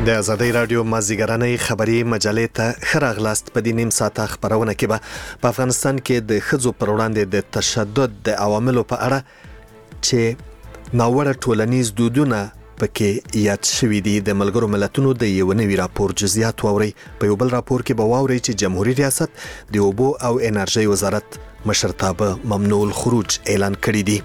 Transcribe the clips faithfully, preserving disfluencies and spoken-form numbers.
د آزادۍ رادیو مازیګرانۍ خبري مجلې ته ښه راغلاست. په دې نیم ساعته خبرونه کې به په افغانستان کې د ښځو پر وړاندې د تشدد د عواملو په اړه چې ناوړه ټولنیز دودونه پکې یاد شوي دي د ملګرو ملتونو د یو نوي راپور جزئیات واورئ. په یو بل راپور کې به واورئ چې جمهوریت ریاست د اوبو او انرژۍ وزارت مشرتابه ممنوع الخروج اعلان کړی دی.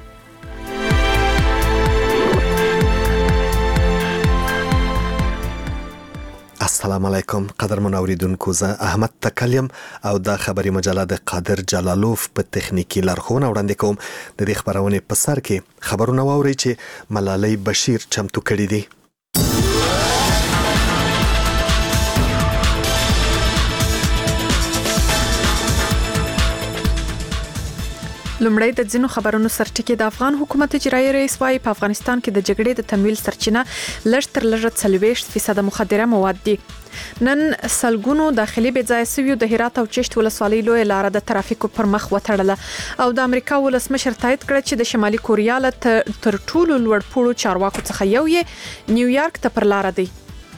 السلام علیکم قدرمن اوریدونکو، زه احمد تکلیم او دا خبري مجله د قادر جلالوف په تخنیکی لارښوونه وړاندې کوم. د دې خبرونه په سر کې خبرونه واوري چې ملالۍ بشیر چمتو کړي دي. لومړی د ځینو خبرونو سرټکی. د افغان حکومت اجرایي رئیس وايي په افغانستان کې د جګړې د تمویل سرچینه لږ تر لږه څلوېښت فیصد مخدره مواد دي. نن سلګونو داخلي بې ځایه سویو د هرات او چشت ولسوالۍ لویه لاره د ترافیکو پر مخ وتړله او د امریکا ولسمشر تایید کړ چې د شمالي کوریا له تر ټولو لوړ پوړو چارواکو څخه یو یې نیویارک ته پر لاره دی.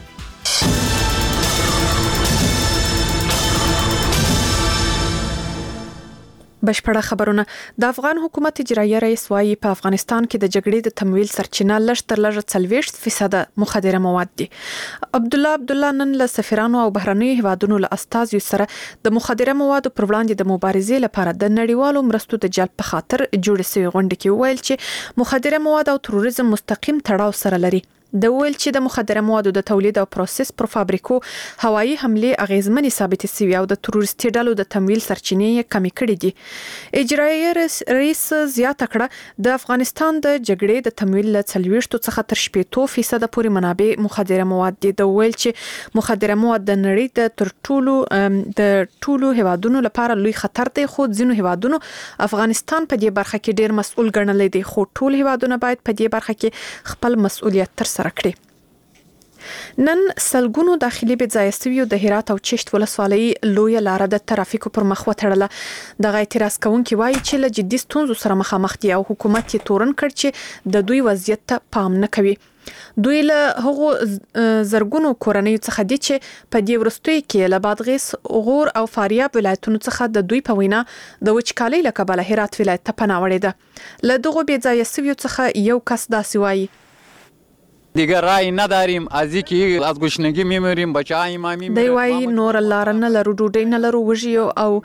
بشپړه خبرونه. د افغان حکومت اجرایي رئیس وايي په افغانستان کې د جګړې د تمویل سرچینه لږ تر لږه څلوېښت فیصد مخدره مواد دي. عبد الله عبد الله نن له سفیرانو او بهرنیو هیوادونو له استازیو سره د مخدره موادو پر وړاندې د مبارزې لپاره د نړیوالو مرستو د جلب په خاطر جوړ شوی غونډه کې وویل چې مخدره مواد او تروریزم مستقیم تړاو سره لري. د ویل چې د مخدره موادو د تولید او پروسس پر فابریکو هوایي حمله اغیزمنې ثابت شوی او د تروریستي ډلو د تمویل سرچینې کمی کړې دي. اجرایي رئیس زیاته کړه د افغانستان د جګړې د تمویل له څلوېښت څخه تر شپږ فیصد پورې منابع مخدره مواد دي. د ویل چې مخدره مواد د نړۍ د تر ټولو د ټولو هیوادونو لپاره لوی خطر دی، خو ځینو هیوادونو افغانستان په دې برخه کې ډیر مسؤل ګڼل دي، خو ټول هیوادونه باید په دې برخه کې خپل مسؤلیت تر سره کړي. نن سلګونو داخلي بې ځایه سویو د هرات او چشت ولسوالۍ لویه لاره د ترافیکو پر مخ وتړله. دغه اعتراض کوونکي وایي چې له جدي ستونزو سره مخامخ دي او حکومت یې تورن کړ چې د دوی وضعیت ته پام نه کوي. دوی له هغو زرګونو کورنیو څخه دي چې په دې وروستیو کې له بادغیس، غور او فاریاب ولایتونو څخه د دوی په وینا د وچکالۍ له کبله هرات ولایت ته پناه وړې ده. له دغو بې ځایه سویو څخه یو کس داسې وایي: دیگه رای نداریم، از یکی از گشنگی میمیریم، بچه‌های ما میمیرن. دی وایي نور لار نه لرو، ډوډۍ نه لرو، وږي او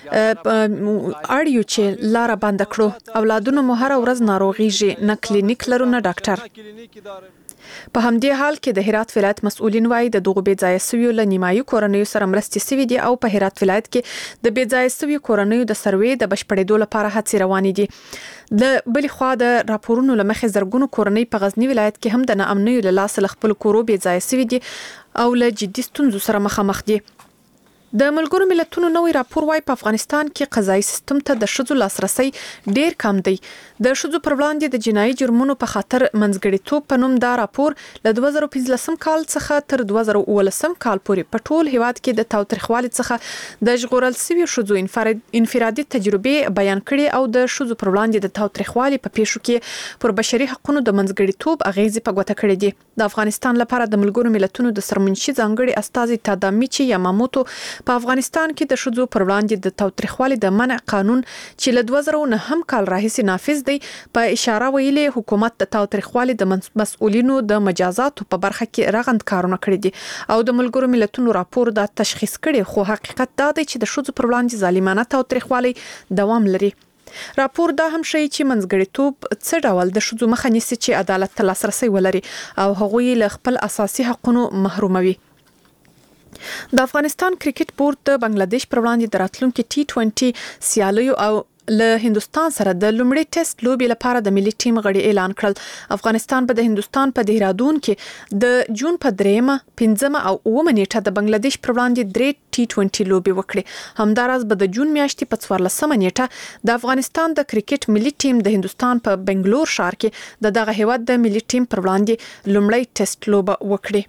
اړیو چې لار بند کړو، اولادونو مو هر ورځ ناروغیږي، نه کلینیک لرو نه ډاکټر. په همدې حال کې د هرات ولایت مسؤلین وایي د دغو بې ځایه سویو له نیمایي کورنیو سره مرستې سوي دي او په هرات ولایت کې د بې ځایه سویو کورنیو د سروې د بشپړېدو لپاره هڅې روانې دي. د بلې خوا د راپورونو له مخې زرګونو کورنۍ په غزنی ولایت کې هم د ناامنیو له لاسه له خپلو کورو بې ځایه سوي دي او له جدي ستونزو سره مخامخ دي. د ملګرو ملتونو نوې راپور وايي په افغانستان کې قضایي سیستم ته د ښځو لاسرسي ډیر کم دی. د ښځو پر وړاندې د جنایي جرمونو په خاطر منځګړیتوب په نوم دا راپور له دوه زره پنځلسم کال څخه تر دوه زره اوولسم کال پورې په ټول هیواد کې د تاوتریخوالي څخه د ژغورل شویو ښځو انفرادي تجربې بیان کړي او د ښځو پر وړاندې د تاوتریخوالي په پیښو کې پر بشري حقوقو د منځګړیتوب اغیزې په ګوته کړي دي. د افغانستان لپاره د ملګرو ملتونو د سرمنشي ځانګړي استازي تادامیچی یاماموتو په افغانستان کې د ښځو پر وړاندې د تاوتریخوالي د منع قانون چې له دوه زره نهم کال راهیسې نافذ دی په اشاره ویلي حکومت د تاوتریخوالي د مسؤلینو د مجازاتو په برخه کې رغند کارونه کړي دي او د ملګرو ملتونو راپور دا تشخیص کړي، خو حقیقت دا دی چې د ښځو پر وړاندې ظالمانه تاوتریخوالي دوام لري. راپور دا هم ښیي چې منځګړیتوب څه ډول د ښځو مخه نیسي چې عدالت ته لاسرسی ولري او هغوی له خپل اساسي حقونو محروموي. د افغانستان کرکټ بورډ د بنگلاديش پر وړاندې د راتلونکي ټي ټوینټي سیالیو او له هندستان سره د لومړي ټیسټ لوبي لپاره د ملي ټیم غړي اعلان کړل. افغانستان به د هندستان په دهرادون کې د جون په دریمه، پنځمه او اوومه نیټه د بنگلاديش پر وړاندې درې ټي ټوینټي لوبي وکړي. همداراز به د جون میاشتې په څوارلسمه نیټه د افغانستان د کرکټ ملي ټیم د هندستان په بنگلور ښار کې د دغه هیواد د ملي ټیم پر وړاندې لومړی ټیسټ لوبه وکړي.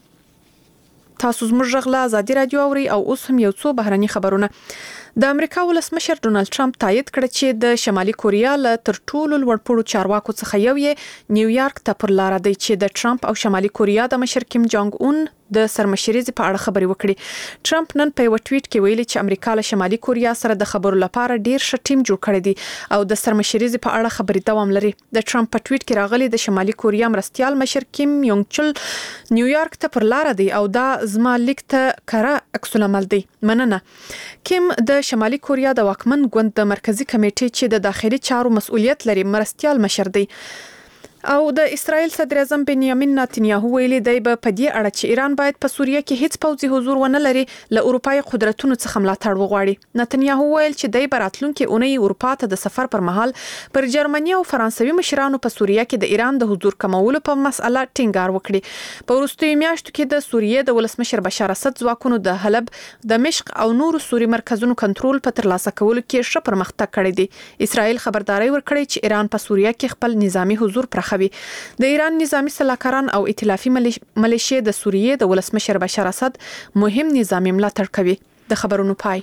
تاسو زموږ غږ له آزادي رادیو اورئ او اوس هم یو څو بهرني خبرونه. د امریکا ولسمشر ډونالد ټرمپ تایید کړ چې د شمالي کوریا له تر ټولو لوړپوړو چارواکو څخه یو یې نیویارک ته پر لاره دی چې د ټرمپ او شمالي کوریا د مشر کیم جونګ اون د سرمشریزي په اړه خبرې وکړې. ټرمپ نن په یو ټویټ کې ویلي چې امریکا له شمالي کوریا سره د خبرو لپاره ډیر ښه ټیم جوړ کړی دی او د سرمشریزي په اړه خبرې دوام لري. د ټرمپ په ټویټ کې راغلي د شمالي کوریا مرستيال مشر کیم یونګ چل نیویارک ته پر لار دی او دا زما لیک ته کره عکس العمل دی. مننه. کیم د شمالي کوریا د واکمن ګوند د مرکزی کمیټې چې د داخلي چارو مسؤلیت لري مرستيال مشر دی. او د اسرائیل صدر اعظم بنیامین نتنیاهو ویلي دی په دې اړه چې ایران باید په سوریه کې هیڅ پوځي حضور ونه لري له اروپای قدرتونو څخه ملاتړ وغواړي. نتنیاهو ویل چې دی براتلونکو اونۍ اروپا ته د سفر پر مهال پر جرمني او فرانسوي مشرانو په سوریه کې د ایران د حضور کمولو په مسأله ټینګار وکړي. په وروستیو میاشتو کې د سوریه د ولسمشر بشار اسد ځواکونو د حلب، دمشق او نورو سوري مرکزونو کنټرول په ترلاسه کولو کې ښه پرمختګ کړی دی. اسرائیل خبرداري ورکړي چې ایران په سوریه کې خپل نظامی حضور پرخوي. د ایران نظامی سلاکاران او ائتلافي ملیشې د سوریه د ولسمشر بشار اسد مهم نظامی ملاتړ کوي. د خبرونو پای.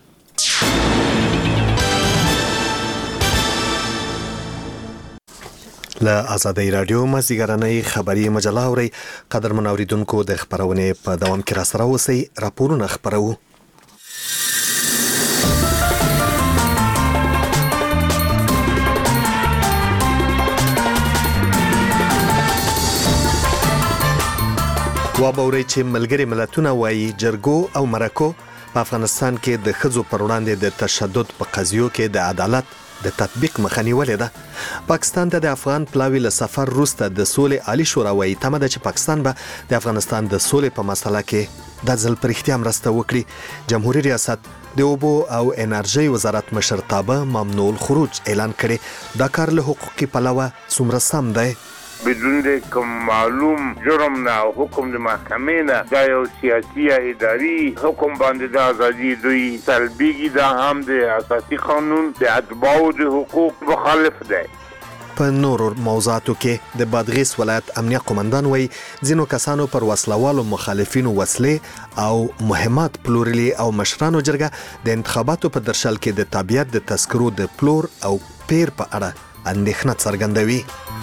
له آزادۍ رادیو مازیګرنۍ خبري مجله اوري. قدرمن اوریدونکو د خبرونه په دوام کې را سره اوسئ. راپورونه خبرو. وابوري چې ملګری ملتونه وایي جرګو او مرکو په افغانستان کې د ښځو پر وړاندې د تشدد په قضیو کې د عدالت د تطبیق مخه نیولې ده. پاکستان ته د افغان پلاوی له سفر وروسته د سولې عالی شورا وایي تمه ده چې پاکستان به د افغانستان د سولې په مسله کې د ځل پر اختیار مرسته وکړي. جمهوریت ریاست د اوبو او انرژي وزارت مشرتابه ممنوع الخروج اعلان کړي. دا کار له حقوقي پلوه څومره سم دی؟ بدون د کوم معلوم جرم نه او حکم د محکمې نه دا یو سیاسي اداري حکم باندې د ازادي دوی سلبيږي. دا هم د اساسي قانون د اتباعو د حقوق مخالف دی. په نورو موضوعاتو کې د بادغیس ولایت امنیه قومندان وایي ځینو کسانو پر وسلوالو مخالفینو وسلې او مهمات پلورلي او مشرانو جرګه د انتخاباتو په درشل کې د تابعیت د تذکرو د پلور او پیر په اړه اندېښنه څرګندوي.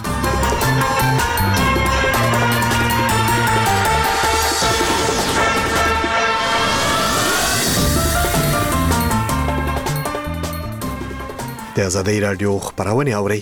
د آزادۍ رادیو خبرونه اوري.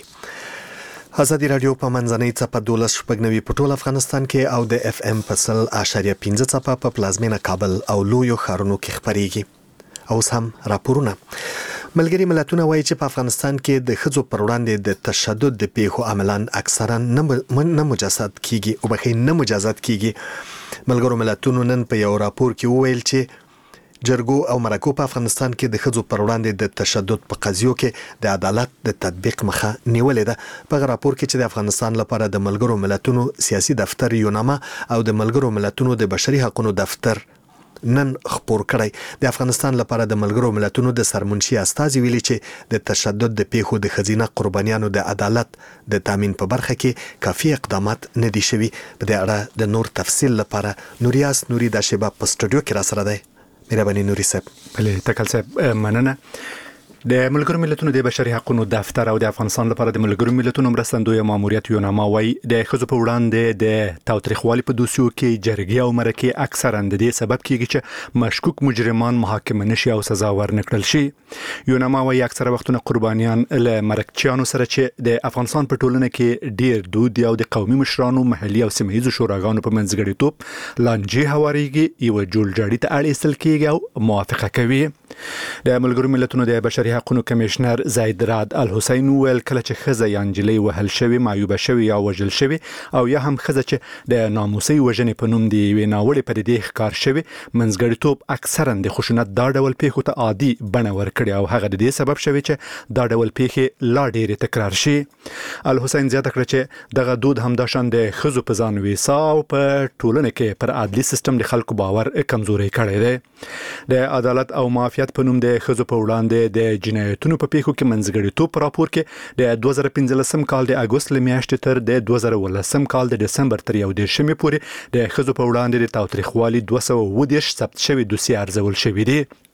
آزادۍ رادیو په منځنۍ څپه دولس شپږ په ټول افغانستان کې او د اف ام په سل اشاریه پنځه څپه په پلازمینه کابل او لویو ښارونو کې خبريږي. اوس هم راپورونه. ملګری ملتونه وایي چې په افغانستان کې د ښځو پر وړاندې د تشدد د پیښو عملاً اکثرا نه مجازات کیږي او بخې نه مجازات کیږي. ملګرو ملتونو نن په یو راپور کې وویل چې جرګو او مرکو په افغانستان کې د ښځو پر وړاندې د تشدد په قضیو کې د عدالت د تطبیق مخه نیولې ده. په راپور کې چې د افغانستان لپاره د ملګرو ملتونو سیاسي دفتر یوناما او د ملګرو ملتونو د بشري حقوقو دفتر نن خبر کړی. د افغانستان لپاره د ملګرو ملتونو د سرمنشي استازي ویلي چې د تشدد د پیښو د خزینه قربانیانو د عدالت د تامین په برخه کې کافي اقدامات نه دي شوي. په دې اړه د نور تفصیل لپاره نوریاس نوري د شباب په سټوډیو کې را سره دی. مهرباني نوري صاحب. بله تکل صاحب مننه. د ملګرو ملتونو د بشري حقوقو دفتر او د افغانستان لپاره د ملګرو ملتونو مرستندوی ماموریت یوناما وايي د ښځو په وړاندې د تاوتریخوالي په دوسیو کې جرګې او مرکې اکثرا د دې سبب کیږي چې مشکوک مجرمان محاکمه نشي او سزا ورنکړل شي. یوناما وايي اکثره وختونه قربانیان له مرکچیانو سره چې د افغانستان په ټولنه کې ډیر دود او د قومي مشرانو محلي او سیمهیزو شوراګانو په منځګړیتوب لانجې هواريږي یو جوړجاړي ته اړ ایستل کیږي او موافقه کوي. د ملګرو ملتونو د بشري حقوقو کمشنر زید راد الحسین ویل کله چې خزه یا انجلۍ وهل شوی معیوبه شوی یا وژل شوی او یا هم خزه چې د ناموسي وژنې په نوم دی ویناوړې په دې ښکار شوی منځګړیتوب اکثرا د خشونت دا ډول پیښو ته عادي بڼه ورکړي او هغه د دې سبب شوی چې دا ډول پیښې لا ډېرې تکرار شي. الحسین زیاته کړه چې دغه دود هم د شان د خزو په ځان ویسا او په ټولنه کې پر عدلي سیستم د خلکو باور کمزوري کړی دی. د عدالت او معافیت په نوم د خزو په وړاندې د جنایتونو په پیښو کې منځګړیتوب راپور کې د دوه زره پنځلسم کال د اګوست لمیاشتې تر د دوه زره ولسم کال د دسمبر تر یو دیرشمې پورې د خزو په وړاندې د تاوتریخوالي دوه سوه اووه دېرش ثبت شوي دوسیې ارزول شوي دي.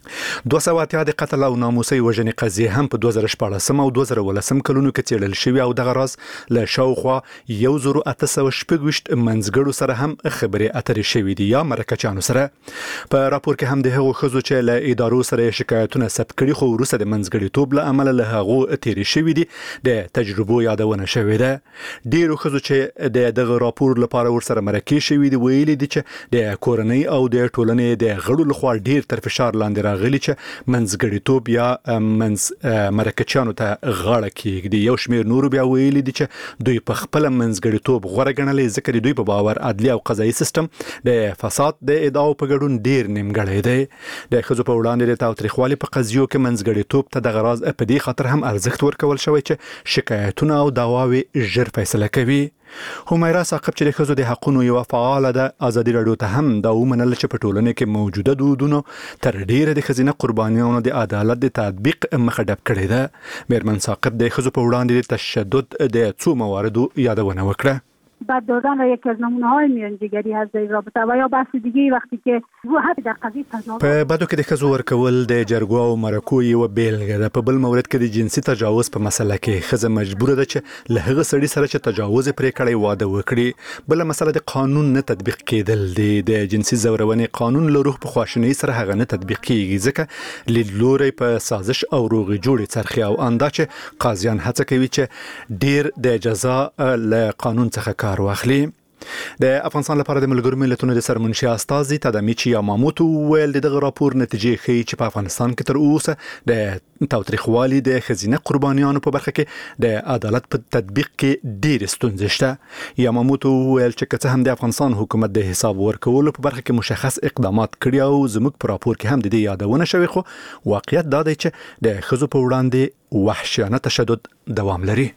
دوه سوه اتیا د قتل او ناموسي وژنې قضیې هم په دوه زره شپاړسم او دوه زره ولسم کلونو کې څېړل شوې او دغه راز له شاوخوا یو زر اته سوه شپږ ویشت منځګړو سره هم خبرې اترې شوې دي یا مرکچیانو سره. په راپور کې هم د هغو ښځو چې له ادارو سره شکایتونه ثبت کړي خو وروسته د منځګړیتوب له امله له هغو تېرې شوې دي د تجربو یادونه شوې ده. ډېرو ښځو چې د دغه راپور لپاره ورسره مرکې شوې دي ویلي دي چې د کورنۍ او د ټولنې د غړو لخوا ډېر تر فشار لاندې غلي چې منځګړیتوب یا منځ مرکچیانو ته غاړه کېږدي. یو شمېر نورو بیا ویلي دي چې دوی په خپله منځګړیتوب غوره ګڼلی ځکه د دوی په باور عدلي او قضایي سیستم د فساد د ادعاو په ګډون ډېر نیمګړی دی. د ښځو په وړاندې د تاوتریخوالي په قضیو کې منځګړیتوب ته دغه راز په دې خاطر هم ارزښت ورکول شوی چې شکایتونه او دعواوې ژر فیصله کوي. همیرا ثاقب چې د ښځو د حقونو یوه فعاله ده ازادي راډیو ته هم دا ومنله چې په ټولنه کې موجوده دودونو تر ډیره د ښځینه قربانیانو د عدالت د تطبیق مخه ډب کړې ده. میرمن ثاقب د ښځو په وړاندې د تشدد د څو مواردو یادونه وکړه. بعد دادن را یکی از نمونه های میانجیگری هست در رابطه و یا بحث دیگه وقتی که رو حتی در قضیه تجاوز په بدو کې د ښځو ورکول د جرګو او مرکو یوه بیلګه ده. په بل مورد کې د جنسي تجاوز په مسله کې ښځه مجبوره ده چې له هغه سړي سره چې تجاوز پرې کړی واده وکړي. بله مسله د قانون نه تطبیق کېدل دی. د جنسي زورونې قانون له روح په خواشینۍ سره هغه نه تطبیق کېږي ځکه لیدلوری په سازش او روغې جوړې څرخي او اندا چې قاضیان هڅه کوي چې ډیر د جزا له قانون څخه کار واخلي. د افغانستان لپاره د ملګرو ملتونو د سرمنشي استازي تادامیچی یاماموتو ویل دغه راپور نتیجې ښیي چې په افغانستان کې تر اوسه د تاوتریخوالي د ښځینه قربانیانو په برخه کې د عدالت په تطبیق کې ډېرې ستونزې شته. یاماموتو ویل چې که څه هم د افغانستان حکومت د حساب ورکولو په برخه کې مشخص اقدامات کړي او زموږ په راپور کې هم د دې یادونه شوې خو واقعیت دا دی چې د ښځو په وړاندې وحشیانه تشدد دوام لري.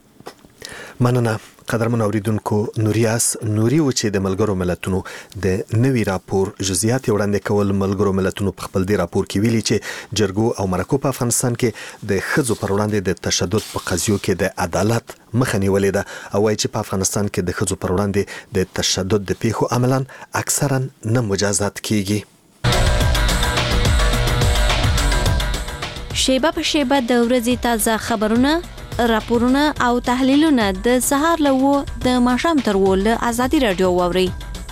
مننه قدرمن اوریدونکو. نوریاس نوري و چې د ملګرو ملتونو د نوي راپور جزئیات وړاندې کول ملګرو ملتونو په خپل دی راپور کې ویلي چې جرګو او مرکو په افغانستان کې د ښځو پر وړاندې د تشدد په قضیو کې د عدالت مخه نیولې ده او وايي چې په افغانستان کې د ښځو پر وړاندې د تشدد د پیښو عملاً اکثرا نه مجازات کیږي. شیبه په شیبه د ورځې تازه خبرونه، راپورونه او تحلیلونه د سهار له و د ماښام تر و له ازادي راډیو واوري.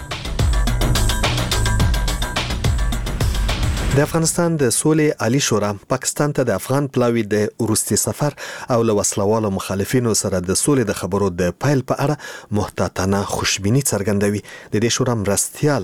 د افغانستان د سولې عالی شورا پاکستان ته د افغان پلاوی د وروستي سفر او له وسلوالو مخالفینو سره د سولې د خبرو د پیل په اړه محتاطانه خوشبیني څرګندوي. د دې شورا مرستیال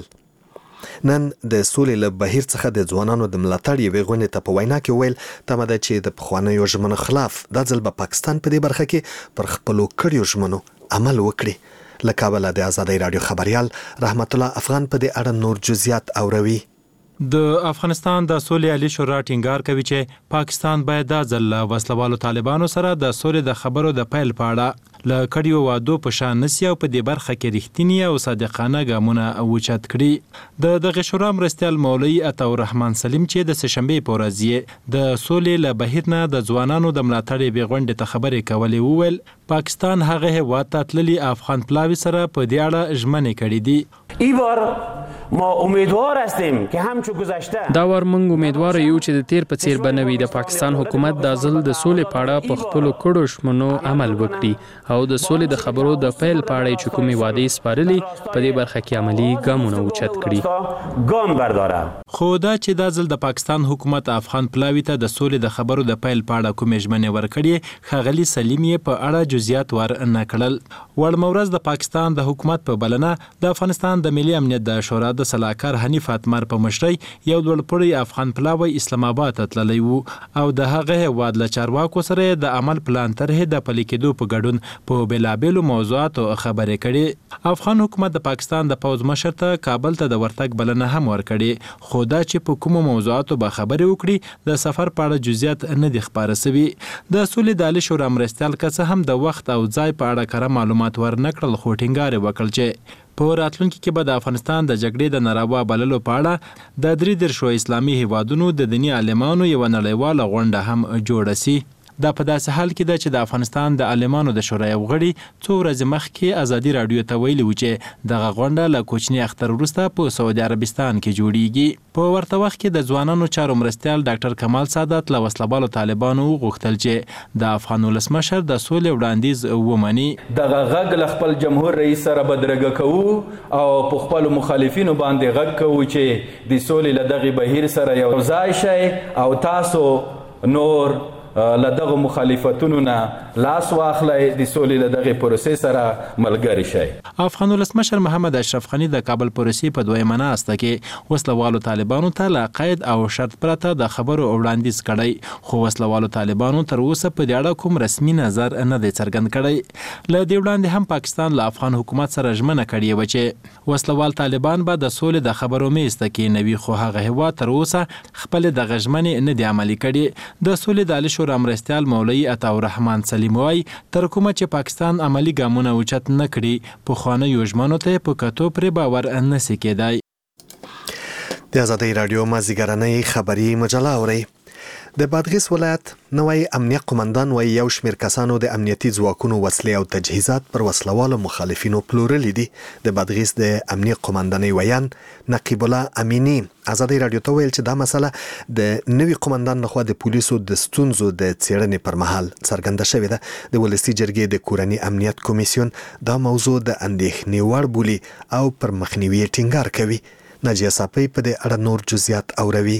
نن د سولې له بهیر څخه د ځوانانو د ملاتړ یوې غونډې ته په وینا کې ویل تمه ده چې د پخوانیو ژمنو خلاف دا ځل به پاکستان په دې برخه کې پر خپلو کړیو ژمنو عمل وکړي. له کابله د ازادۍ راډیو خبريال رحمت الله افغان په دې اړه نور جزئیات اوروي. د افغانستان د سولې عالی شورا ټینګار کوي چې پاکستان باید د ځل وسلوالو طالبانو سره د سولې د خبرو د پیل پاړه ل کډیو وادو په شان نسی او په دې برخه کې رښتینی او صادقانه ګامونه اوچت کړي. د دغه شورا مرستیال مولوی عطا الرحمن سلیم چې د سهشنبه په ورځ د سولې له بهیر نه د ځوانانو د ملاتړ به غونډه ته خبرې کولې وویل پاکستان هغه هیواد ته تللی افغان پلاوی سره په دې اړه ژمنې کړې دي. ای بار ما امیدوار هستیم که همچو گذشته دا ور موږ امیدوار یو چې د تیر په څیر بنوي د پاکستان حکومت د ځل د سولې پاړه په خپل کړو شمنو عمل وکړي او د سولې د خبرو د پیل پاړې چې کومې وعده سپارلي په دې برخه کې عملی ګامونه اوچت کړي. ګام برداره. خو دا چې د ځل د پاکستان حکومت افغان پلاوی ته د سولې د خبرو د پیل پاړه کومې ژمنې ورکړي خغلی سلیم یې په اړه جزئیات ور نه کړل. وړمورز د پاکستان د حکومت په بلنه د افغانستان د ملي امنیت د شورا د صلاحکار حنیف اتمر په مشرۍ یو لوړپوړی افغان پلاوی اسلام آباد ته تللی وو او د هغه هیواد له چارواکو سره د عمل پلان طرح د پلي کېدو په ګډون په بېلابېلو موضوعاتو خبرې کړي. افغان حکومت د پاکستان د پوځ مشر ته کابل ته د ورتګ بلنه هم ورکړي خو دا چې په کومو موضوعاتو به خبرې وکړي د سفر په اړه جزئیات نه دي خپاره سوي. د سولې د عالی شورا مرستیال که څه هم د وخت او ځای په اړه کره معلومات ورنکړل خو ټینګار وکړ چې په راتلونکي کې به د افغانستان د جګړې د ناروا بللو په اړه د درې درشو اسلامي هیوادونو د دیني عالمانو یو نړیواله غونډه هم جوړه سي. دا په داسې حال کې ده چې د افغانستان د عالمانو د شورا یو غړي څو ورځې مخکې ازادي راډیو ته ویلي و چې دغه غونډه له کوچني اختر وروسته په سعودي عربستان کې جوړیږي. په ورته وخت کې د ځوانانو چارو مرستیال ډاکټر کمال سادات له وسلوالو طالبانو غوښتل چې د افغان ولسمشر د سولې وړاندیز ومني. دغه غږ له خپل جمهور رئیس سره بدرګه کوو او په خپل مخالفینو باندې غږ کوو چې د سولې له دغه بهیر سره یو ځای شي او تاسو نور له دغه مخالفتونو نه لاس واخلئ، د سولې له دغه پروسې سره ملګری شئ. افغان ولسمشر محمد اشرف غني د کابل پروسې په دویمه ناسته کې وسلوالو طالبانو ته له قید او شرط پرته د خبرو وړاندیز کړی، خو وسلوالو طالبانو تر اوسه په دې اړه کوم رسمي نظر نه دی څرګند کړی. له دې وړاندې هم پاکستان له افغان حکومت سره ژمنه کړې وه چې وسلوال طالبان به د سولې د خبرو میز ته کېنوي، خو هغه هېواد تر اوسه خپلې دغه ژمنې نه دي عملي کړې. د سولې د عالي شورا مرستیال مولوي عطاالرحمن سلیم وایي تر کومه چې پاکستان عملي ګامونه اوچت نه کړي پخوانیو ژمنو ته په کتو پرې باور نه سي کېدای. د ازادۍ راډیو مازدیګرنۍ خبري مجله اورئ. د بادغیس ولایت نوی امنیه قومندان وایي یو شمېر کسانو د امنیتي ځواکونو وسلې او تجهیزات پر وسلوالو مخالفینو پلورلي دي. د بادغیس د امنیه قومندانۍ ویان نقیب الله امینی ازادۍ راډیو ته ویل چې دا مسله د نوي قومندان لخوا د پولیسو د ستونزو د څېړنې پر مهال څرګنده شوې ده. د ولسي جرګې د کورني امنیت کمیسیون دا موضوع د اندېښنې وړ بولي او پر مخنیوي ټینګار کوي. ناجیه صافی په دې اړه نور جزئیات اوروي.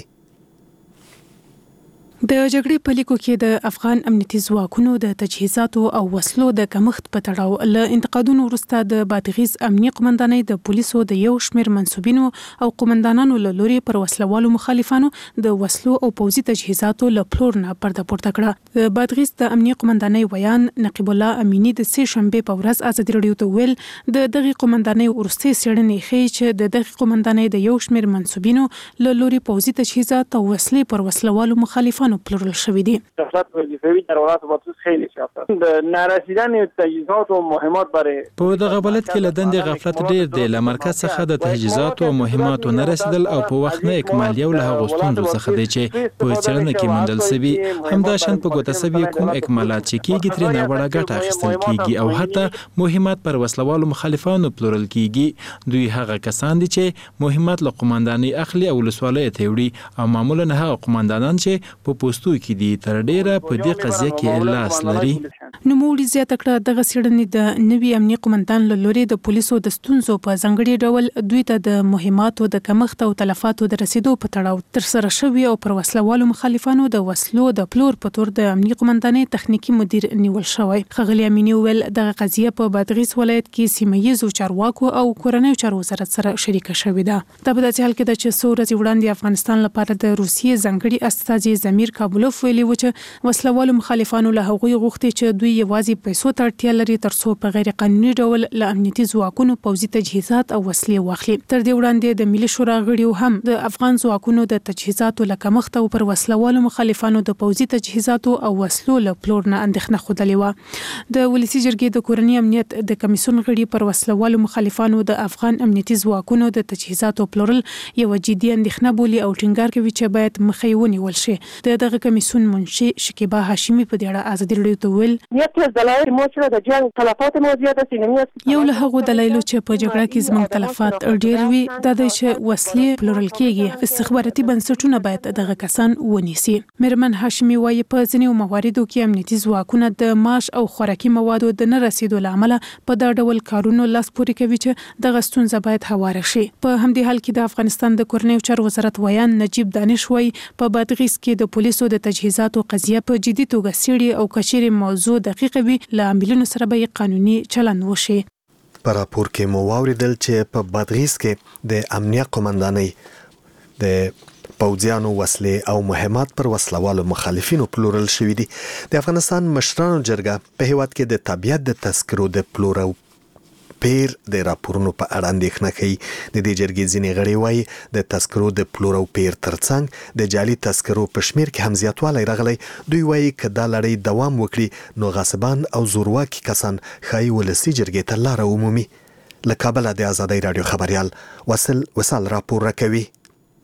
د جګړې په لیکو کې د افغان امنیتي ځواکونو د تجهیزاتو او وسلو د کمښت په تړاو له انتقادونو وروسته د بادغیس امنیه قومندانۍ د پولیسو د یو شمېر منسوبینو او قومندانانو له لوري پر وسلوالو مخالفانو د وسلو او پوځي تجهیزاتو له پلور نه پرده پورته کړه. د بادغیس د امنیه قومندانۍ ویان نقیب الله امینی د سې شنبې په ورځ ازادي راډیو ته ویل د دغه قومندانۍ وروستي څېړنې ښیي چې د دغه قومندانۍ د یو شمېر منسوبینو له لوري پوځي تجهیزات او وسلې پر وسلوالو مخالفانو پلورل شوی دي. غفلت وظیفوی در ولایت بادغیس خیلی زیاد است. نرسیدن تجهیزات و مهمات برای په دغه ولایت کې له دندې غفلت ډیر دی. له مرکز څخه د تجهیزات او مهماتو نه رسیدل او په وخت نه اکمال یو له هغو ستونزو څخه دی چې په څېړنه کې موندل سوي. همداشان په ګوته سوي کوم اکمالات چې کېږي ترې ناوړه ګټه اخیستل کېږي او حتی مهمات پر وسلوالو مخالفانو پلورل کېږي. دوی هغه کسان دي چې مهمات له قومندانۍ اخلي او ولسوالیو ته وړي او معمولا هغه قومندانان چې په پوستو کې دي تر ډیره په دې قضیه کې لاس لري. نوموړي زیاته کړه دغه څېړنې د نوي امنیه قومندان له لوري د پولیسو د ستونزو په ځانګړي ډول دوی ته د مهماتو د کمښت او تلفاتو د رسیدو په تړاو ترسره شوي او پر وسلوالو مخالفانو د وسلو د پلور په تور د امنیه قومندانۍ تخنیکي مدیر نیول شوی. ښاغلي امینی ویل دغه قضیه په بادغیس ولایت کې سیمه ییزو چارواکو او کورنیو چارو وزارت سره شریکه شوې ده. دا په داسې حال کې ده چې څو ورځې وړاندې افغانستان لپاره د روسیې ځانګړي استازي زمیر کابولوف ویلي و چې وسلوالو مخالفانو له هغوی غوښتي چې دوی یوازې پیسو ته اړتیا لري ترڅو په غیر قانوني ډول له امنیتي ځواکونو پوځي تجهیزات او وسلې واخلي. تر دې وړاندې د ملي شورا غړیو هم د افغان ځواکونو د تجهیزاتو له کمښت او پر وسلوالو مخالفانو د پوځي تجهیزاتو او وسلو له پلور نه اندېښنه ښودلې وه. د ولسي جرګې د کورني امنیت د کمیسیون غړي پر وسلوالو مخالفانو د افغان امنیتي ځواکونو د تجهیزاتو پلورل یو جدي اندېښنه بولي او ټینګار کوي چې باید مخې ونیول شي. د دغه کمیسیون منشي شکیبا هاشمی په دې اړه ازادي راډیو ته ویل یکی از دلایل ما چې د جنگ تلفات ما زیات است. یو له هغو دلایلو چې په جګړه کې زموږ تلفات ډیر وي دا د چې وسلې پلورل کېږي. استخباراتي بنسټونه باید دغه کسان ونیسي. میرمن هاشمی وایي په ځینو مواردو کې امنیتي ځواکونه د معاش او خوراکي موادو د نه رسیدو له امله په دا ډول کارونو لاس پورې کوي چې دغه ستونزه باید هواره شي. په همدې حال کې د افغانستان د کورنیو چارو وزارت ویان نجیب دانش وایي په بادغیس کې د پولیسو د تجهیزاتو قضیه په جدي توګه څېړي او کچېرې موضوع دقیقه وي له عاملینو سره به قانوني چلند وشي. په راپور کې مو واوریدل چې په بادغیس کې د امنیه قومندانۍ د پوځیانو وسلې او مهمات پر وسلوالو مخالفینو پلورل شوي دي. د افغانستان مشرانو جرګه په هیواد کې د طبیعت د تذکرو د پلور او پیر د راپورونو په اړه اندېښنه کوي. د دې جرګې ځینې غړي وایي د تذکرو د پلور او پیر ترڅنګ د جعلي تذکرو په شمیر کې هم زیاتوالی راغلی. دوی وایي که دا لړۍ دوام وکړي نو غاصبان او زورواکي کسان ښایي ولسي جرګې ته لاره ومومي. له کابله د ازادۍ راډیو خبریال وصل وصال راپور راکوي.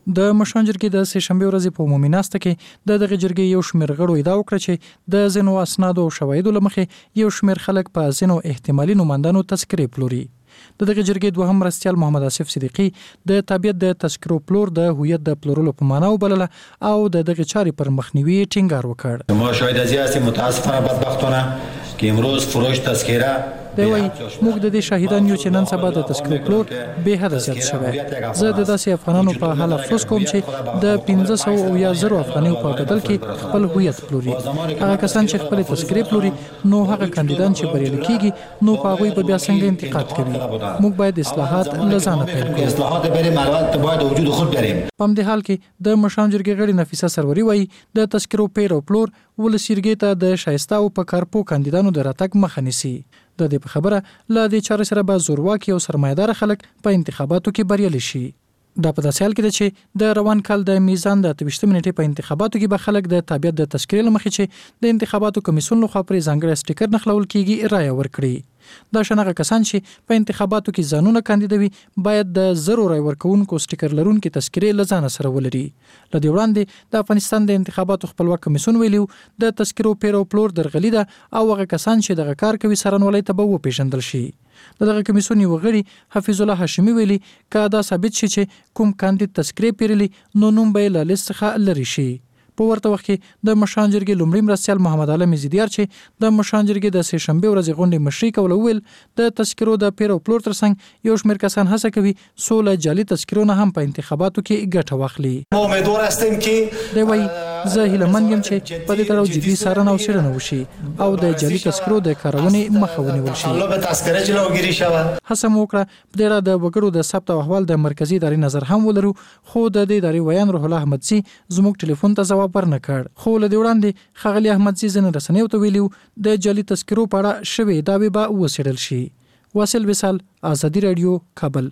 د مشران جرګې د سه شنبه ورځې په عمومي ناسته کې د دغه جرګې یو شمېر غړو ادعا وکړه چې د ځینو اسنادو او شواهدو له مخې یو شمېر خلک په ځینو احتمالي نوماندانو تذکرې پلوري. د دغه جرګې دوهم مرستیال محمد آصف صدیقي د تابعیت د تذکرو پلور د هویت د پلورلو په معنا وبلله او د دغه چارې پر مخنیوي ټینګار وکړ. ما شاهد از این هستیم متاسفانه بدبختانه که امروز فروش تذکره دی وایي موږ د دې شاهدان یو چې نن سبا د تذکرو پلور بې حده زیات شوی. زه د داسې افغانانو په حال افسوس کوم چې د پنځه سوه او یا زرو افغانیو په بدل کې خپل هویت پلوري. هغه کسان چې خپل تذکرې پلوري نو هغه کاندیدان چې بریالي کیږي نو په هغوی به بیا څنګه انتقاد کوي. موږ باید اصلاحات له ځانه پیل کړو. اصلاحات بریم اول باید وجود خود بریم. په همدې حال کې د مشران جرګې غړي نفیسه سروري وایي د تذکرو پیر او پلور ولس جرګې ته د شایسته او په کارپو کاندیدانو د راتګ مخه نیسي. د دې په خبره لا د چارې سره به زورواکي او سرمایدار خلک په انتخاباتو کې بریالي شي. دا په داسې حال کې ده چې د روان کال د میزان د اتهویشتمې نیټې په انتخاباتو کې به خلک د تابعیت د تذکرې له مخې چې د انتخاباتو کمیسیون لخوا پرې ځانګړی سټیکر نښلول کیږي رایه ورکړي. دا شنغه کسان چې په انتخاباتو کې ځانونه کاندیدوي باید د زرو رای ورکوونکو سټیکر لرونکي تذکرې له ځانه سره ولري. له دې وړاندې د افغانستان د انتخاباتو خپلواک کمیسیون ویلي د تذکرو پیر او پلور درغلي ده او هغه کسان چې دغه کار کوي څارنوالۍ ته به وپېژندل شي. د دغه کمیسیون یو غړي حفیظ الله هاشمي ویلي که دا ثابت شي چې کوم کاندید تذکرې پیرلي نو نوم به یې له لیست څخه لرې شي. په ورته وخت کې د مشران جرګې لومړي مرستیال محمد عالم زیدیار چې د مشران جرګې د سه شنبه ورځې غونډې مشري کوله وویل د تذکرو د پیر او پلور ترڅنګ یو شمېر کسان هڅه کوي څو له جعلي تذکرو نه هم په انتخاباتو کې ګټه واخلي. ما امیدوار هستیم که دی وایي زه هیلهمند یم چې په دې تړاو جدي څارنه او څېړنه وشي او د جعلي تذکرو د کارونې مخه ونیول شي. به تذکره جلوگیری شود. هڅه مو وکړه په دې اړه د وګړو د ثبت او احوال د مرکزي ادارې نظر هم ولرو خو د دې ادارې ویان روح الله احمدزي زموږ ټلیفون ته ځواب ورنکړ. خو له دې وړاندې ښاغلي احمدزي ځینې رسنیو ته ویلي د جعلي تذکرو په اړه شوې دعوې به وڅېړل شي. واصل وصال ازادي راډیو کابل.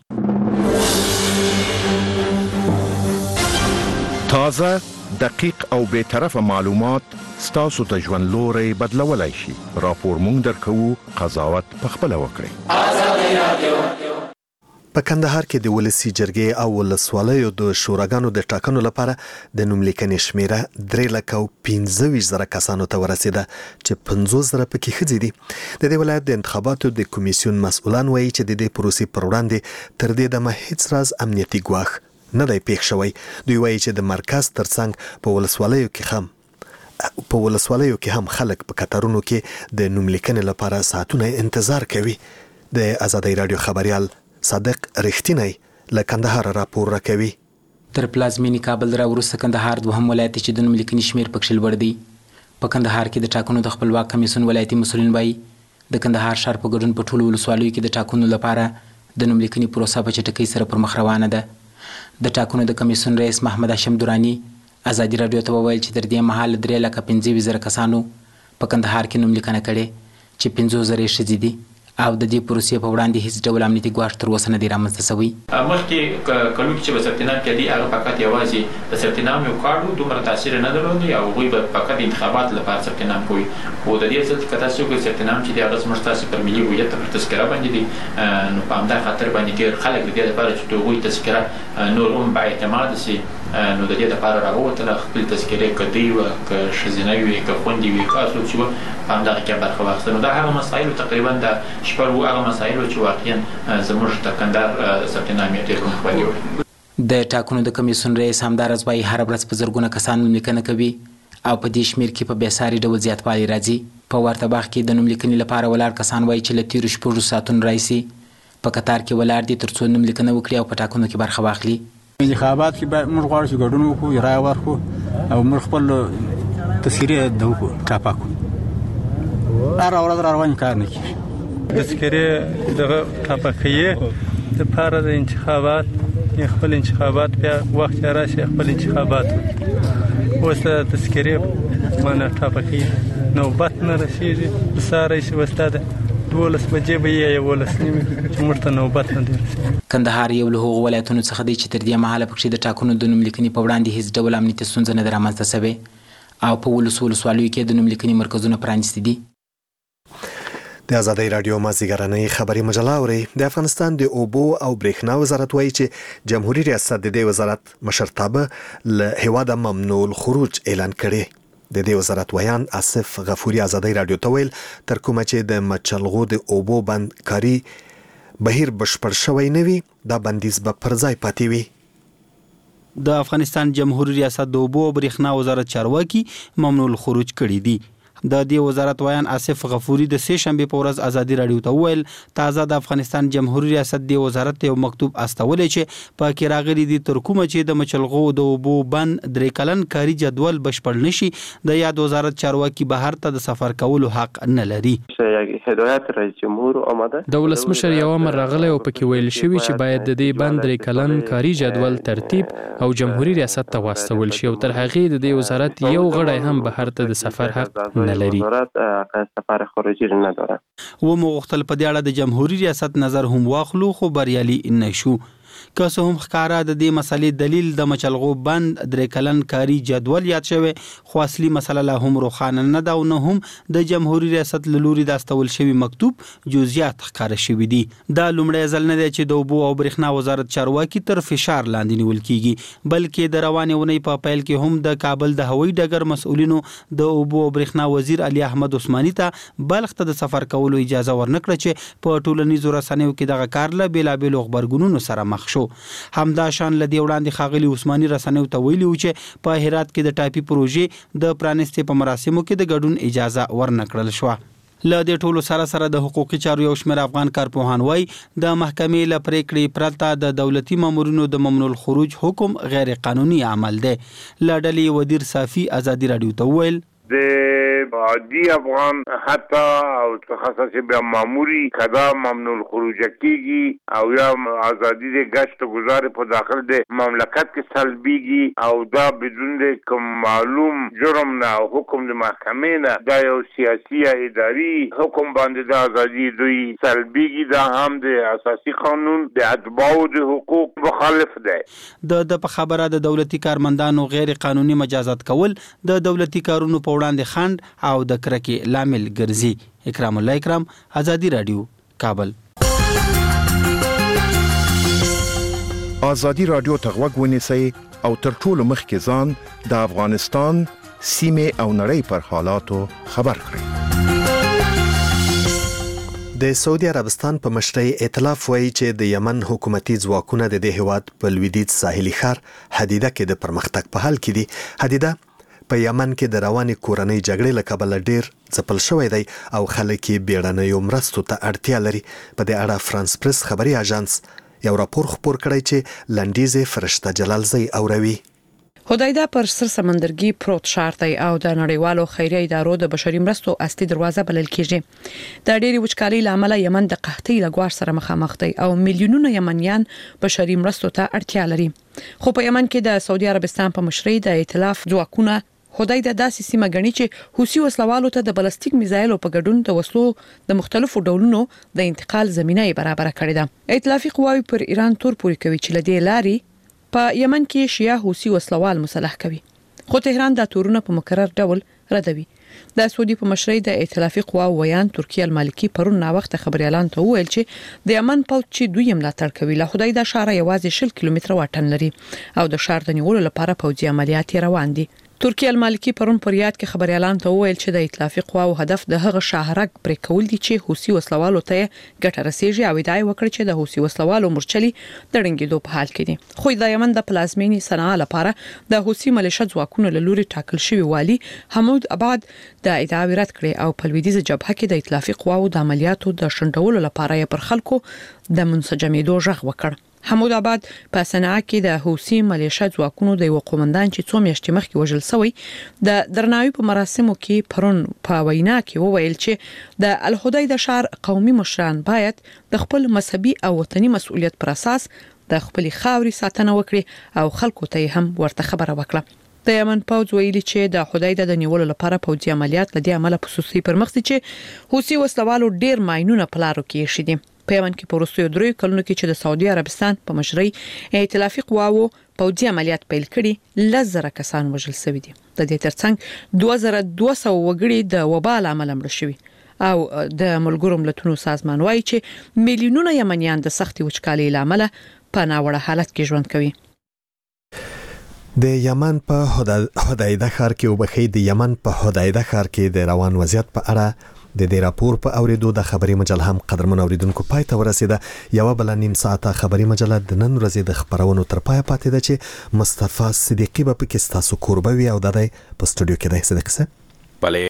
تازه دقیق او به طرفه معلومات ستاسو ته ژوند لوري بدلولای شي. راپور مونږ درکو قضاوت پخپله وکړئ. ازادي راډیو په کندهار کې د ولسی جرګې او ولسوالیو د شوراګانو د ټاکنو لپاره د نوملیکنې شمیره درې لک او پنځه ویشت زره کسانو ته ورسېده چې پنځوس زره پکې ښځې دي. د دې ولایت د انتخاباتو د کمیسیون مسؤلان وایي چې د دې پروسې پر وړاندې تر دې دمه هیڅ راز امنیتي ګواښ نه دی پېښ شوی. دوی وایي چې د مرکز ترڅنګ په ولسوالیو کې هم په ولسوالیو کې هم خلک په کتارونو کې د نوملیکنې لپاره ساعتونه انتظار کوي. د آزادۍ راډیو خبريال صادق رښتینی له کندهار راپور راکوي. تر پلازمینې کابل را وروسته کندهار دوهم ولایت چې د نوملیکنې شمېر پکښې لوړ دی. په کندهار کې د ټاکنو د خپلواک کمیسیون ولایتي مسؤلین وایي د کندهار ښار په ګډون په ټولو ولسوالیو کې د ټاکنو لپاره د نوملیکنې پروسه په چټکۍ سره پر مخ روانه ده. د ټاکنو د کمیسیون رئیس محمد هاشم دراني ازادي راډیو ته وویل چې تر دې مهاله درې لکه پنځه ویشت زره کسانو په کندهار کې نوملیکنه کړې چې پنځوس زره یې ښځې دي او د دې پروسې په وړاندې هیڅ ډول امنیتي ګواښ تر اوسه نه دی رامنځته شوی. مخکې کلو کې چې به ثبت نام کېدی هغه فقط یوازې د ثبت نام یو کارډ و، دومره تاثیر نه درلود او هغوی به فقط د انتخابات لپاره ثبت نام کوي. خو د دې ځل که تاسو وګورئ ثبت نام چې دی هغه زموږ ستاسې پر ملي هویت پر تذکره باندې دی، نو په همدا خاطر باندې ډېر خلک د دې لپاره چې د هغوی تذکره نور هم بااعتماده سي نو د دې لپاره راووتله خپل تذکرې که دوی وه که ښځینه وي که خوندې وي که څوک چې وه په همدغه کې برخه واخیسته. نو دا هغه مسایلو تقریبا د شپږو هغه مسایلو چې واقعا زموږ د کندهار ثبت نام یې ډېر مخبري وړي. د ټاکنو د کمیسیون رئیس همداراز وایي هره ورځ په زرګونه کسان نوملیکنه کوي او په دې شمېر کې په بېساري ډول زیاتوالی راځي. په ورته وخت کې د نوملیکنې لپاره ولاړ کسان وایي چې له تېرو شپږو ساعتونو راهیسې په قطار کې ولاړ دي تر څو نوملیکنه وکړي او په ټاکنو کې برخه واخلي. انتخابات کې باید موږ غواړو چې ګډون وکړو، رایه ورکړو او موږ خپل تذکرې د وکړو ټاپه کړو. هره ورځ را روان کار نه کېږي. تذکرې دغه ټاپه کوي دپاره د انتخابات خپل انتخابات بیا وخت چې راشي خپل انتخابات اوس د تذکرې معنی ټاپه کوي نوبت نه رسېږي. په سهار راشي وستا ده دولس بجې به یې یولس نیمې چې موږ ته نوبت نه دی رسېږي. کندهار یو له هغو ولایتونو څخه دی چې تر دې مهاله پکښې د ټاکنو د نوملیکنې په وړاندې هېڅ ډول امنیتي ستونزه نه ده رامنځته شوې او په ولسو ولسوالیو کې د نوملیکنې مرکزونه پرانیستي دي. د ازادي رادیو مازیګرنۍ خبري مجله اوري. د افغانستان د اوبو او برېښنا وزارت وایي چې جمهوریت ریاست د دې وزارت مشرتابه له هیواده ممنوع الخروج اعلان کړي. د دې وزارت ویان آصف غفوري ازادي رادیو ته ویل تر کومه چې د مچلغو د اوبو بند کاری بهیر بشپړ شوی نه وي دا بندیز به پر ځای پاتې وي. د افغانستان جمهوریت ریاست د اوبو او برېښنا وزارت چارواکي ممنوع الخروج کړي دي. د دې وزارت ویان آصف غفوري د سه شنبه په ورځ ازادي رادیو ته ویل تازه د افغانستان جمهوریت ریاست د وزارت یو مکتوب استولې چې په کې راغلي دي تر کومه چې د مچلغو د اوبو بند درې کلن کاری جدول بشپړ نشي د یاد وزارت چارواکي بهر ته د سفر کولو حق نه لري. هدایت رئیس جمهور آماده د ولسمشر یو امر راغلی او پکې ویل شوی چې باید د دې بند درې کلن کاری جدول ترتیب او جمهوریت ریاست ته واستول شي او تر هغې د دې وزارت یو غړی هم بهر ته د سفر حق نلري. وزارت سفر خارجي نداره. و مغختل په دې اړه د جمهوریت ریاست نظر هم واخلو خو بریالي نشو. که څه هم ښکارا د دې مسلې دلیل د مچلغو بند درې کلن کاری جدول یاد شوی خو اصلي مسله لا هم روښانه نه ده او نه هم د جمهوریت ریاست له لوري د استول شوی مکتوب جزئیات ښکاره شوي دي. دا لومړی ځل نه دی چې د اوبو او برېښنا وزارت چارواکي تر فشار لاندې نیول کیږي بلکې د روانې اونۍ په پیل کې هم د کابل د هوایي ډګر مسؤلینو د اوبو او برېښنا وزیر علي احمد عثماني ته بلخ ته د سفر کولو اجازه ورنکړه چې په ټولنیزو رسنیو کې دغه کار له بیلابېلو خبرګونونو سره مخ شو. همدا شان لدی وړاندې خاغلی عثماني رسنیو ته ویلي و چې په هرات کې د ټاپي پروژې د پرانستې په مراسمو کې د ګډون اجازه ورنکړل شو. له دې ټولو سره سره د حقوقي چارو یو شمېر افغان کارپوهان وایي د محکمې له پریکړې پرته د دولتي مامورینو د ممنوع الخروج حکم غیر قانوني عمل دی. له ډلې ودیر صافي ازادي رادیو ته ویل د عادي افغان حتی او تخصص بیا ماموري کدا ممنوع الخروج کیږي او یا ازادي د گشت و گذار په داخل د مملکت کې سلبيږي او دا بدون د کوم معلوم جرم نه او حکم د محکمې نه دا یو سیاسي یا اداري حکم باندې د ازادي دوی سلبيږي دا هم د اساسي قانون د اتباعو د حقوق مخالف دی. د د په خبره د دولتي کارمندانو غیر قانوني مجازات کول د دولتي کارونو په وړاندې خند او د کرکې لامل ګرځي. اکرام الله اکرام ازادي رادیو کابل. ازادي رادیو ته غوږ ونیسئ او تر ټولو مخکې ځان د افغانستان سیمه او نړۍ پر حالاتو خبر کړئ. د سعودي عربستان په مشرۍ ائتلاف وایي چې د یمن حکومتي ځواکونه د دې هیواد په لویدیځ ساحلي ښار حدیده کې د پرمختګ په حال کې دي. حدیده په یمن کې د روانې کورنۍ جګړې له کبله ډیر ځپل شوی دی او خلک یې بیړنیو مرستو ته اړتیا لري. په دې اړه فرانس پریس خبري اژانس یو راپور خپور کړی چې لنډیزې فرشته جلالزی اوروي. هدایده پر سر سمندرګي پروت ښار دی او د نړیوالو خیریه ادارو د بشري مرستو اصلي دروازه بلل کیږي. د ډېری وچکالۍ لامل یمن د قحطۍ له ګواښ سره مخامخ دی او میلیونونه یمنیان بشري مرستو ته اړتیا لري. خو په یمن کې د سعودي عربستان په مشرۍ د ائتلاف ځواکونه هدایده داسې سیمه غني چې حوثي وسلوالو ته د بلستیک میزایلو په ګډون د وسلو د مختلفو ډولونو د انتقال زمينه برابر کړې ده. ائتلافي قواوی پر ایران تور پوري کوي چې لدې لاري په یمن کې شیعه حوثي وسلوال مسلح کوي خو تهران دا تورونه په مکرر ډول ردوي. د سعودي په مشرۍ د ائتلافي قواو ویان ترکیه المالکی پرون نا وخت خبري اعلان ته ویل چې د یمن پوځ چې دوی ملاتړ کوي له هدایده ښار یوازې شل کیلومتره واټن لري او د ښار د نیولو لپاره پوځي عملیات روان دي. ترکیه المالکی پرون پر یاد کې خبري اعلان ته ویل چې د ائتلافي قواو هدف د هغه شاهرګ پرې کول دي چې حوثي وسلوالو ته ګټه رسیږي او ادعای وکړي چې د حوثي وسلوالو مرچلي د ړنګېدو په حال کې دي. خو د یمن د پلازمینې صنعا لپاره د حوثي ملیشه ځواکونو له لوري ټاکل شوی والی حمود آباد د ادعا رد کړي او په لویدیځ جبهه کې د ائتلافي قواو د عملیاتو د شنډولو لپاره یې پر خلکو د منسجمېدو ژغ وکړ. حمود آباد په صنعا کې د حوثي ملیشه ځواکونو د یو قومندان چې څو میاشتې مخکې وژل شوی د درناوي په مراسمو کې پرون په وینا کې وویل چې د الهدایده ښار قومي مشران باید د خپل مذهبي او وطني مسؤلیت پر اساس د خپل خاوري ساتنه وکړي او خلکو ته هم ورته خبره وکړه. د یمن پوځ ویلي چې د هدایده د نیولو لپاره پوځي عملیات لدی عمله خصوصي پر مخ دي چې حوثي وسلوالو ډیر ماينونه پلارو کې شي دي. په یمن کې په وروستیو درې کلونو کې چې د سعودي عربستان په مشرۍ ائتلافي قواو پوځي عملیات پیل کړي لزر کسان وژل شوي دي. د دې ترڅنګ دوه زره دوه سوه وګړي د وبا له امله مړ شوي او د ملګرو ملتونو سازمان وایي چې میلیونونه یمنیان د سختي وچکالۍ لامل په ناوړه حالت کې ژوند کوي. د یمن په هدایده ښار کې وبخي د یمن په هدایده ښار کې د روان وضعیت په اړه د دې راپور په اوریدو د خبري مجله هم قدرمن اوریدونکو پای ته ورسیده. یو بل نیم ساعته خبري مجله د نن ورځې د خبرونو تر پای پاتې ده چې مصطفی صدیقی به پکې تاسو کوربوي او د دې په سټوډیو کې ده. صدیق سه